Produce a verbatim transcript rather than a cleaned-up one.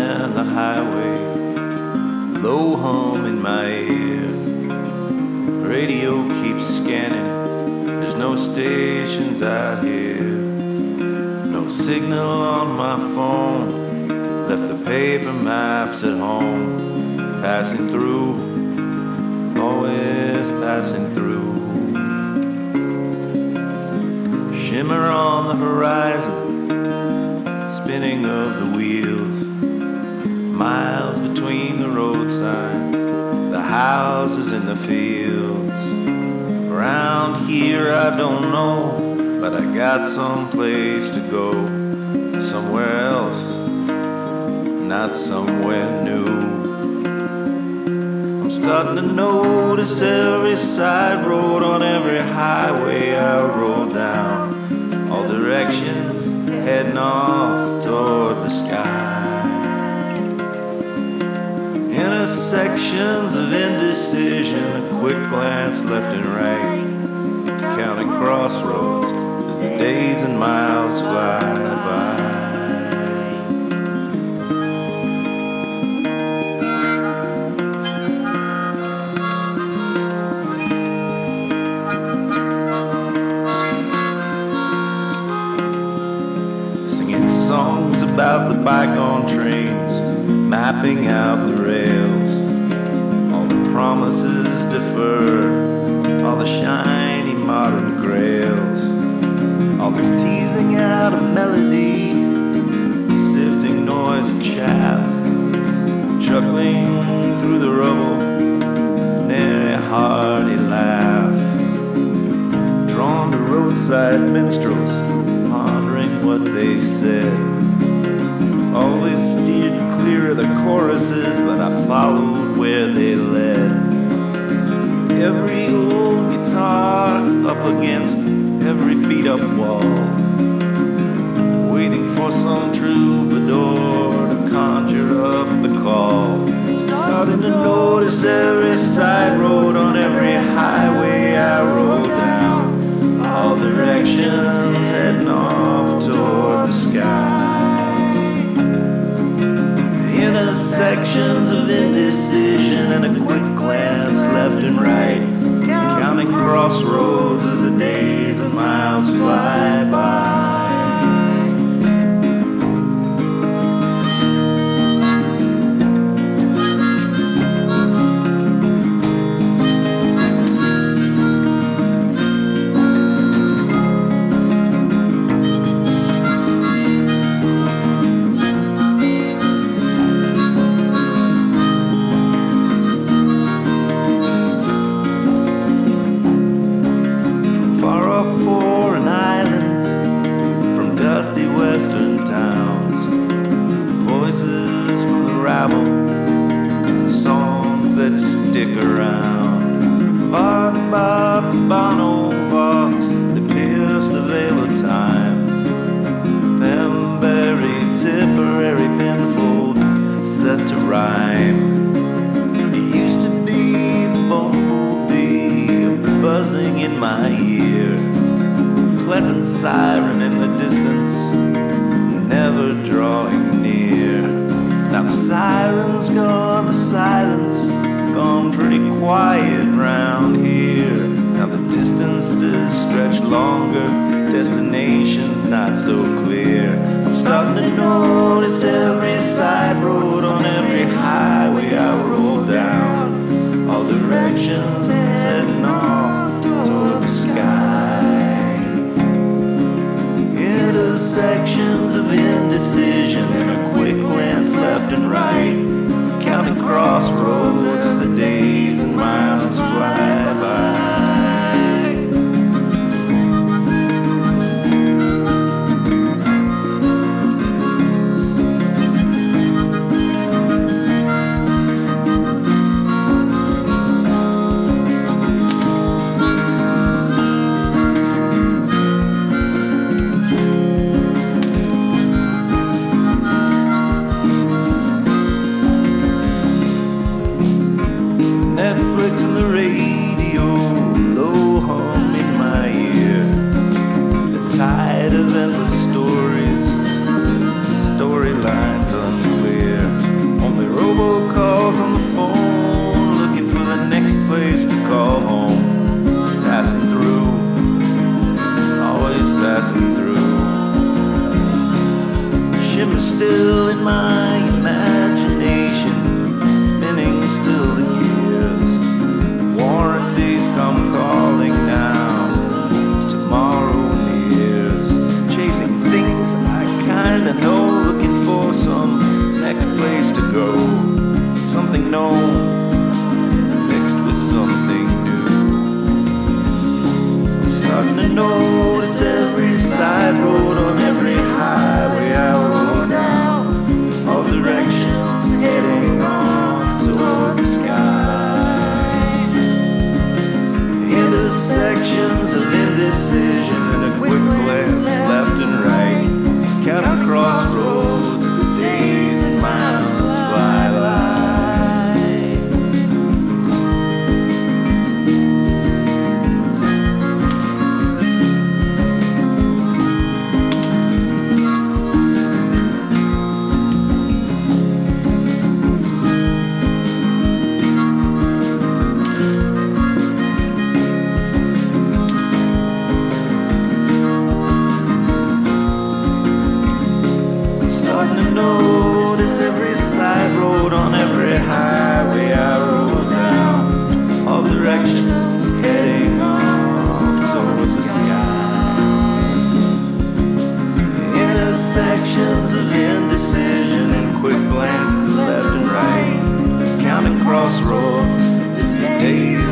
and the highway, low hum in my ear. Radio keeps scanning, there's no stations out here. No signal on my phone, left the paper maps at home. Passing through, always passing through. Shimmer on the horizon, spinning of the wheels. Miles between the road signs, the houses in the fields. Around here I don't know, but I got someplace to go. Somewhere else, not somewhere new. I'm starting to notice every side road on every highway I roll down. All directions heading off toward the sky. Intersections of indecision, a quick glance left and right. Counting crossroads as the days and miles fly by. Songs about the bygone trains, mapping out the rails. All the promises deferred, all the shiny modern grails. All the teasing out of melody, sifting noise and chaff. Chuckling through the rubble, nary a hearty laugh. Drawn to roadside minstrels, what they said. Always steered clear of the choruses, but I followed where they led. Every old guitar up against every beat up wall, waiting for some troubadour to conjure up the call. Starting to notice every side road on every highway I roll down. All directions heading off toward the sky. Intersections of indecision and a quick glance left and right. Counting crossroads as the days and miles fly by. Songs that stick around. Bart, Bob, Bono, Vox, that pierce the veil of time. Pemberry, Tipperary, Penfold, set to rhyme. It used to be the bumblebee buzzing in my ear. Pleasant siren in the distance, never drawing near. Now the siren's gone, the silence gone pretty quiet round here. Now the distances stretch longer, destination's not so clear. I'm starting to notice every side road on every highway I roll down. All directions heading off toward the sky. Intersections of indecision and a quick glance left and right. Counting crossroads as the days and miles fly by. road on every highway I rode down, all directions heading off towards the sky. Intersections of indecision and quick glances left and right, counting crossroads, the days